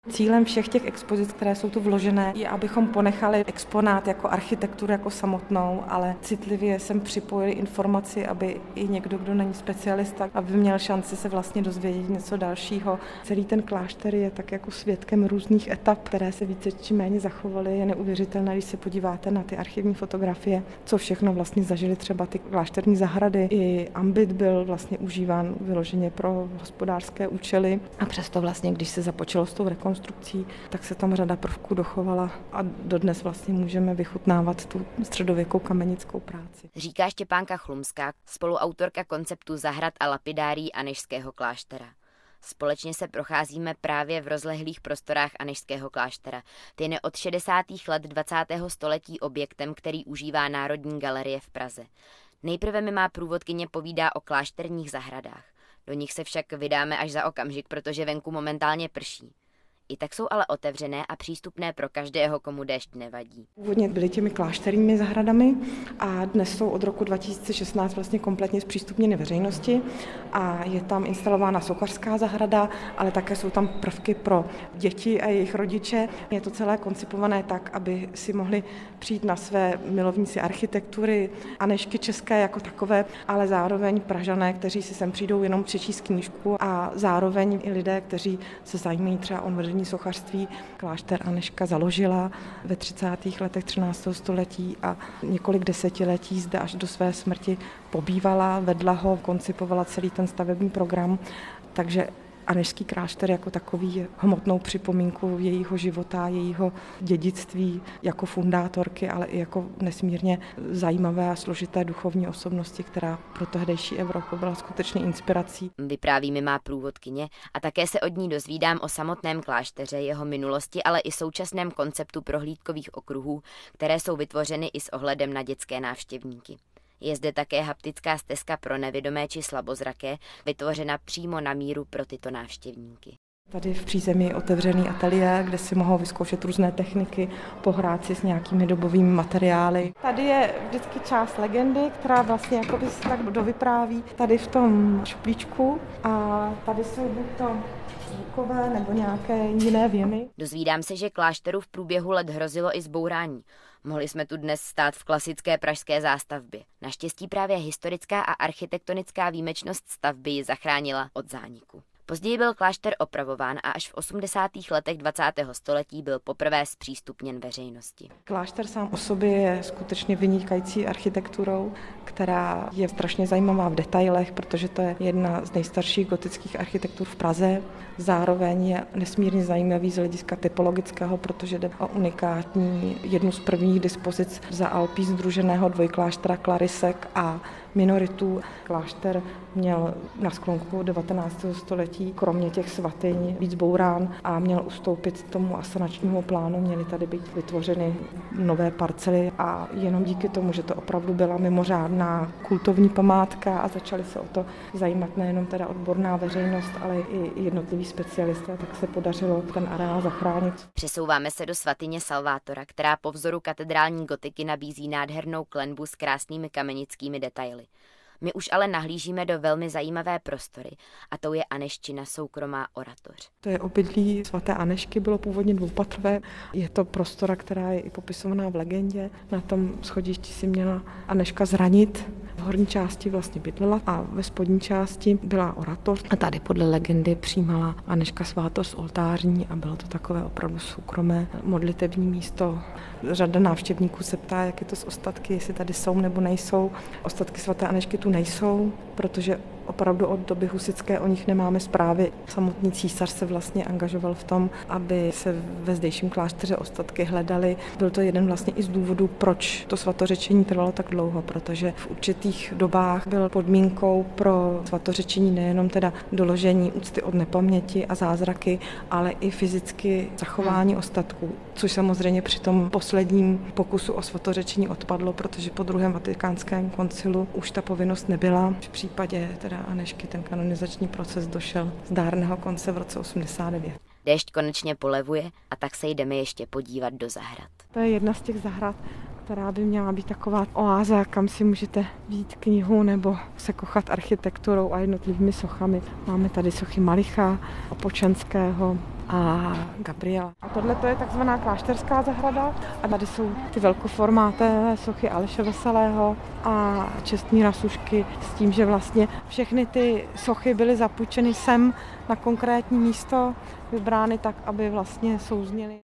Cílem všech těch expozic, které jsou tu vložené, je, abychom ponechali exponát jako architekturu jako samotnou, ale citlivě sem připojili informaci, aby i někdo, kdo není specialista, aby měl šanci se vlastně dozvědět něco dalšího. Celý ten klášter je tak jako svědkem různých etap, které se více či méně zachovaly. Je neuvěřitelné, když se podíváte na ty archivní fotografie, co všechno vlastně zažili třeba ty klášterní zahrady. I ambit byl vlastně užíván vyloženě pro hospodářské účely a přesto vlastně, když se započalo s tou rekonstrukcí, tak se tam řada prvků dochovala a dodnes vlastně můžeme vychutnávat tu středověkou kamenickou práci. Říká Štěpánka Chlumská, spoluautorka konceptu zahrad a lapidárií Anežského kláštera. Společně se procházíme právě v rozlehlých prostorách Anežského kláštera. Ten je od 60. let 20. století objektem, který užívá Národní galerie v Praze. Nejprve mi má průvodkyně povídá o klášterních zahradách. Do nich se však vydáme až za okamžik, protože venku momentálně prší. I tak jsou ale otevřené a přístupné pro každého, komu déšť nevadí. Původně byly těmi klášterními zahradami a dnes jsou od roku 2016 vlastně kompletně zpřístupněny veřejnosti a je tam instalována sochařská zahrada, ale také jsou tam prvky pro děti a jejich rodiče. Je to celé koncipované tak, aby si mohli přijít na své milovníci architektury, Anežky české jako takové, ale zároveň Pražané, kteří si sem přijdou jenom přečíst knížku a zároveň i lidé, kteří se zajímají třeba o moderní sochařství. Klášter Anežka založila ve 30. letech 13. století a několik desetiletí zde až do své smrti pobývala, vedla ho, koncipovala celý ten stavební program, takže Anežský klášter jako takový je hmotnou připomínkou jejího života, jejího dědictví jako fundátorky, ale i jako nesmírně zajímavé a složité duchovní osobnosti, která pro tehdejší Evropu byla skutečně inspirací. Vypráví mi má průvodkyně a také se od ní dozvídám o samotném klášteře, jeho minulosti, ale i současném konceptu prohlídkových okruhů, které jsou vytvořeny i s ohledem na dětské návštěvníky. Je zde také haptická stezka pro nevidomé či slabozraké, vytvořena přímo na míru pro tyto návštěvníky. Tady v přízemí je otevřený ateliér, kde si mohou vyzkoušet různé techniky, pohrát si s nějakými dobovými materiály. Tady je vždycky část legendy, která vlastně jakoby se tak dovypráví tady v tom šuplíčku a tady jsou buď to zvukové nebo nějaké jiné věmy. Dozvídám se, že klášteru v průběhu let hrozilo i zbourání. Mohli jsme tu dnes stát v klasické pražské zástavbě. Naštěstí právě historická a architektonická výjimečnost stavby ji zachránila od zániku. Později byl klášter opravován a až v 80. letech 20. století byl poprvé zpřístupněn veřejnosti. Klášter sám o sobě je skutečně vynikající architekturou, která je strašně zajímavá v detailech, protože to je jedna z nejstarších gotických architektur v Praze. Zároveň je nesmírně zajímavý z hlediska typologického, protože jde o unikátní jednu z prvních dispozic za Alpí sdruženého dvojkláštera klarisek a minoritů. Klášter měl na sklonku 19. století kromě těch svatyň být zbourán a měl ustoupit tomu asanačnímu plánu. Měly tady být vytvořeny nové parcely a jenom díky tomu, že to opravdu byla mimořádná kultovní památka a začali se o to zajímat nejenom teda odborná veřejnost, ale i jednotliví specialisté, tak se podařilo ten areál zachránit. Přesouváme se do svatyně Salvátora, která po vzoru katedrální gotiky nabízí nádhernou klenbu s krásnými kamenickými detaily. My už ale nahlížíme do velmi zajímavé prostory a tou je Anežčina soukromá oratoř. To je obydlí svaté Anežky, bylo původně dvoupatrové. Je to prostora, která je i popisovaná v legendě. Na tom schodišti si měla Anežka zranit. V horní části vlastně bydlela a ve spodní části byla oratoř. A tady podle legendy přijímala Anežka svátost z oltářní a bylo to takové opravdu soukromé modlitevní místo. Řada návštěvníků se ptá, jak je to s ostatky, jestli tady jsou nebo nejsou. Ostatky svaté Anežky tu nejsou, protože opravdu od doby husitské o nich nemáme zprávy. Samotný císař se vlastně angažoval v tom, aby se ve zdejším klášteře ostatky hledaly. Byl to jeden vlastně i z důvodů, proč to svatořečení trvalo tak dlouho, protože v určitých dobách byl podmínkou pro svatořečení nejenom teda doložení úcty od nepaměti a zázraky, ale i fyzicky zachování ostatků, což samozřejmě při tom posledním pokusu o svatořečení odpadlo, protože po druhém vatikánském koncilu už ta povinnost nebyla. V případě teda Anežky ten kanonizační proces došel zdárného konce v roce 89. Déšť konečně polevuje a tak se jdeme ještě podívat do zahrad. To je jedna z těch zahrad, která by měla být taková oáza, kam si můžete vzít knihu nebo se kochat architekturou a jednotlivými sochami. Máme tady sochy Malicha, Počenského a Gabriela. A tohle to je takzvaná klášterská zahrada a tady jsou ty velkoformátové sochy Aleše Veselého a Čestmíra Sušky s tím, že vlastně všechny ty sochy byly zapůjčeny sem na konkrétní místo, vybrány tak, aby vlastně souzněly.